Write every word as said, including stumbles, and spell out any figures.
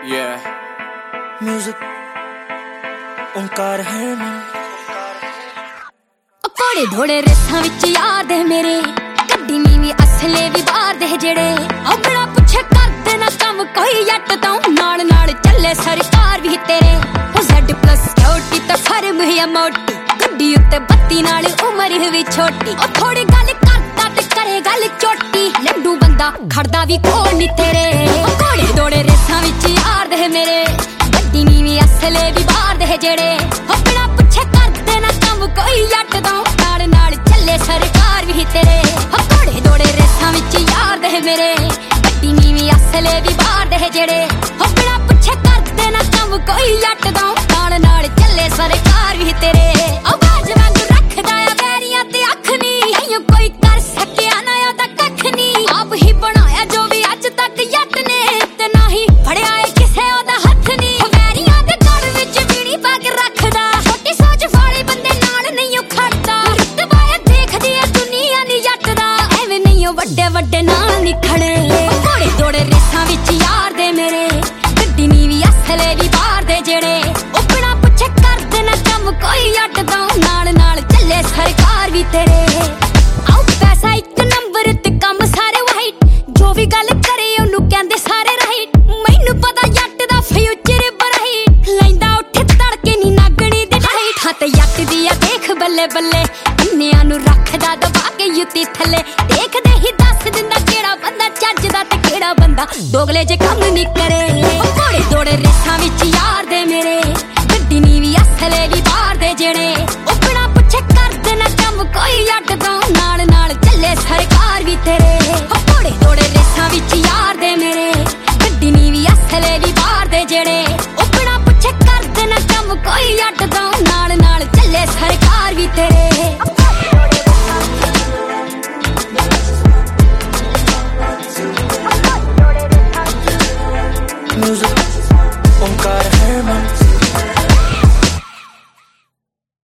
Yeah. Music Onkar ਹੈ ਮੈਂ ਕੋੜੇ ਧੋੜੇ ਰਸਾਂ ਵਿੱਚ ਯਾਰ ਦੇ ਮੇਰੇ ਗੱਡੀ ਨੀਵੀਂ ਅਸਲੇ ਵੀ ਬਾਹਰ ਦੇ ਜਿਹੜੇ ਆਪਣਾ ਪੁੱਛੇ ਕਰਦੇ ਨਾ ਕੰਮ ਕੋਈ ਜੱਟ ਤੋਂ ਨਾਲ ਨਾਲ ਚੱਲੇ ਸਰਕਾਰ ਵੀ ਤੇਰੇ ਉਹ ਜ਼ੈਡ ਪਲੱਸ ਸਿਕਿਉਰਿਟੀ ਤਾਂ ਫਰਮ ਹੈ ਮੋਟੀ ਗੱਡੀ ਉੱਤੇ ਬੱਤੀ ਨਾਲ ਉਮਰ ਵੀ ਛੋਟੀ ਉਹ ਥੋੜੀ ਗੱਲ ਕਰਦਾ ਤੇ ਕਰੇ ਗੱਲ ਚੋਟੀ ਲੰਡੂ ਬੰਦਾ ਖੜਦਾ ਵੀ ਕੋਲ ਨੀ ਤੇਰੇ ਉਹ ਕੋੜੇ ਧੋੜੇ ਰਸਾਂ ਵਿੱਚ ਯਾਰ ਦੇ ਮੇਰੇ ਗੱਡੀ ਨੀਵੀਂ ਅਸਲੇ ਵੀ ਬਾਹਰ ਦੇ ਜਿਹੜੇ ਆਪਣਾ ਪੁੱਛੇ ਕਰਦੇ ਨਾ ਕੰਮ ਕੋਈ ਜੱਟ ਤੋਂ ਨਾਲ ਨਾਲ ਚੱਲੇ ਸਰਕਾਰ ਵੀ ਤੇਰੇ ਉਹ ਕੋੜੇ ਧੋੜੇ ਰਸਾਂ ਵਿੱਚ ਯਾਰ ਦੇ ਮੇਰੇ ਗੱਡੀ ਨੀਵੀਂ ਅਸਲੇ ਵੀ ਬਾਹਰ ਦੇ ਜਿਹੜੇ ਆਪਣਾ ਪੁੱਛੇ ਕਰਦੇ ਨਾ ਕੰਮ ਕੋਈ ਜੱਟ ਤੋਂ ਨਾਲ ਨਾਲ ਚੱਲੇ ਸਰਕਾਰ ਵੀ ਤੇਰੇ ਆਵਾਜ਼ ਵਾਂਗ ਰੱਖਦਾ ਆ ਬੈਰੀਆਂ ਤੇ ਅੱਖ ਨੀ ਐਂ ਕੋਈ ਕਰ ਸਕਿਆ ਨਾ ਉਹਦਾ ਕੱਖ ਨੀ ਆਪ ਹੀ ਬਣਾਇਆ ਜੋ ਵੀ ਅੱਜ ਤੱਕ ਜੱਟ ਨੇ ਤੇ ਨਾ ਹੀ ਫੜਿਆ ਏ ਕਿਸੇ ਉਹਦਾ ਹੱਥ ਨੀ ਬੈਰੀਆਂ ਦੇ ਘਰ ਵਿੱਚ ਬੀੜੀ ਪਾ ਕੇ ਰੱਖਦਾ ਛੋਟੀ ਸੋਚ ਵਾਲੇ ਬੰਦੇ ਨਾਲ ਨਹੀਂ ਉਹ ਖੜਦਾ ਰੁਤਬਾ ਦੇਖਦੀ ਏ ਦੁਨੀਆ ਨੀ ਜੱਟ ਦਾ ਐਵੇਂ ਨਹੀਂ ਉਹ ਵੱਡੇ ਵੱਡੇ ਨਾਲ ਨੀ ਖੜੇ ਘੋੜੇ ਦੌੜੇ ਰੇਸਾਂ ਵਿੱਚ ਯਾਰ ਦੇ ਮੇਰੇ ਗੱਡੀ ਨੀਵੀਂ ਅਸਲੇ ਵੀ ਬਾਹਰ ਦੇ ਜਿਹੜੇ ਉਪਣਾ ਪੁੱਛੇ ਕਰਦੇ ਨਾ ਕੰਮ ਕੋਈ ਜੱਟ ਤੋਂ ਨਾਲ ਨਾਲ ਚੱਲੇ ਸਰਕਾਰ ਵੀ ਤੇਰੇ ਆਉ ਪੈਸਾ ਇੱਕ ਨੰਬਰ ਤੇ ਕੰਮ ਸਾਰੇ ਵਾਈਟ ਜੋ ਵੀ ਗੱਲ ਕਰੇ ਉਹਨੂੰ ਕਹਿੰਦੇ ਸਾਰੇ ਰਾਈਟ ਮੈਨੂੰ ਪਤਾ ਜੱਟ ਦਾ ਫਿਊਚਰ ਬਰਾਈਟ ਲੈਂਦਾ ਉੱਠੇ ਤੜਕੇ ਨੀ ਨਾਗਣੀ ਦੇ ਲਾਈਟ ਹੱਥ ਜੱਟ ਦੀ ਆ ਦੇਖ ਬੱਲੇ ਬੱਲੇ ਇੰਨਿਆਂ ਨੂੰ ਰੱਖਦਾ ਦਬਾ ਕੇ ਯੁੱਤੀ ਥੱਲੇ ਦੇਖਦੇ ਹੀ ਦੱਸ ਦਿੰਦਾ ਕਿਹੜਾ ਬੰਦਾ ਚੱਜਦਾ ਤੇ ਕਿਹੜਾ ਬੰਦਾ ਦੋਗਲੇ ਜੇ ਕੰਮ ਨੀ ਕਰੇ ਘੋੜੇ ਦੌੜੇ ਰੇਸਾਂ ਵਿੱਚ ਯਾਰ ਦੇ ਮੇਰੇ ਗੱਡੀ ਨੀਵੀਂ ਅਸਲੇ ਵੀ ਬਾਹਰ ਦੇ ਜਿਹੜੇ ਉਪਣਾ ਪੁੱਛੇ ਕਰਦੇ ਨਾ ਕੰਮ ਕੋਈ ਜੱਟ ਤੋਂ ਨਾਲ ਨਾਲ ਚੱਲੇ ਸਰਕਾਰ ਵੀ ਤੇਰੇ ਘੋੜੇ ਦੌੜੇ ਰੇਸਾਂ ਵਿੱਚ ਯਾਰ ਦੇ ਮੇਰੇ ਗੱਡੀ ਨੀਵੀਂ ਅਸਲੇ ਵੀ ਬਾਹਰ ਦੇ ਜਿਹੜੇ ਉਪਣਾ ਪੁੱਛੇ ਕਰਦੇ ਨਾ ਕੰਮ ਕੋਈ ਜੱਟ ਤੋਂ ਨਾਲ ਨਾਲ ਚੱਲੇ ਸਰਕਾਰ ਵੀ ਤੇਰੇ Music